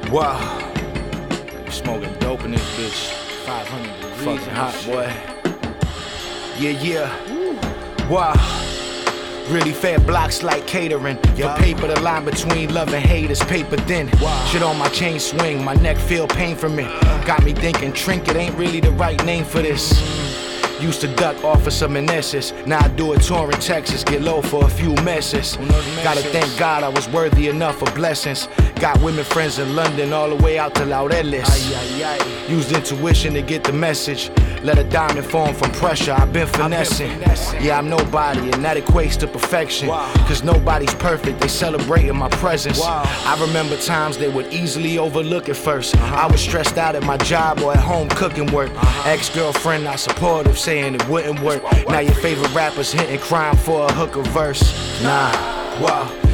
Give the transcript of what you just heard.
Wow. Smoking dope in this bitch. 500 degrees. Fucking hot, boy. Yeah. Wow. Really fair blocks like catering. For paper, the line between love and hate is paper thin. Shit on my chain swing, my neck feel pain from it. Got me thinking trinket ain't really the right name for this. Used to duck off of some Meneses. Now I do a tour in Texas, get low for a few messes. Gotta thank God I was worthy enough of blessings. Got women friends in London all the way out to Laureles. Used intuition to get the message. Let a diamond form from pressure, I've been finessing. Yeah, I'm nobody and that equates to perfection. Cause nobody's perfect, they celebrating my presence. I remember times they would easily overlook at first. I was stressed out at my job or at home cooking work. Ex-girlfriend not supportive, saying it wouldn't work. Now your favorite rapper's hitting crime for a hooker verse. Nah, wow.